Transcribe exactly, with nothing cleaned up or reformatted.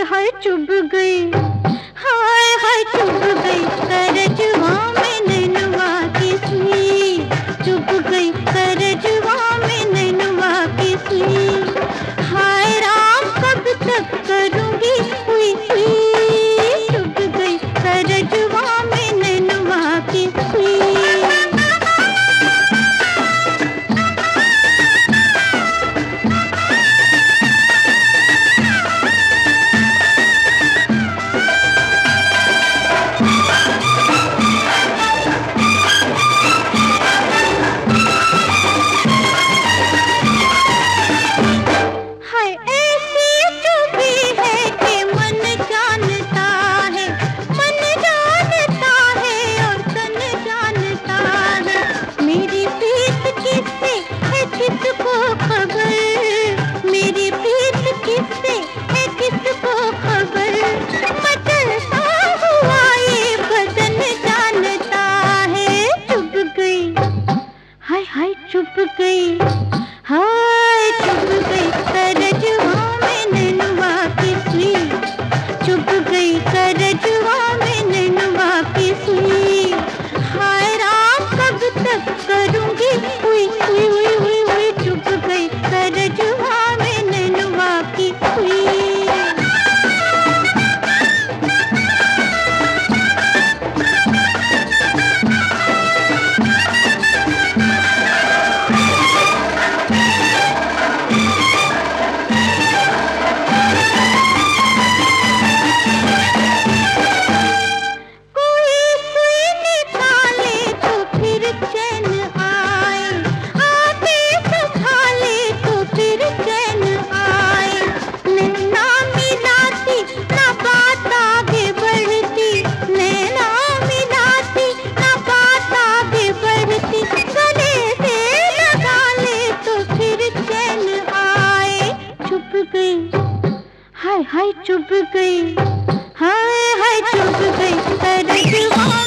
हाय चुभ गई, हाय हाय चुभ गई करजवा में नैनवा की सुई, चुभ गई करजवा में नैनवा की सुई। हाय राम कब तक करूँगी हुई हुई, चुभ गई करजवा में नैनवा की सुई। किसको खबर मेरी प्रीत किससे है, किसको खबर मचलता हुआ ये बदन जानता है। चुभ गई, हाय हाय चुभ गई, हाय चुभ गई करजवा में नैनवा की सुई, चुभ गई करजवा में नैनवा की सुई। हाय राम कब तक करूँगी हुई हुई हुई हुई हुई, चुभ गई करजवा में नैनवा की सुई। हाय हाय चुभ गई, हाय हाय चुभ गई करजवा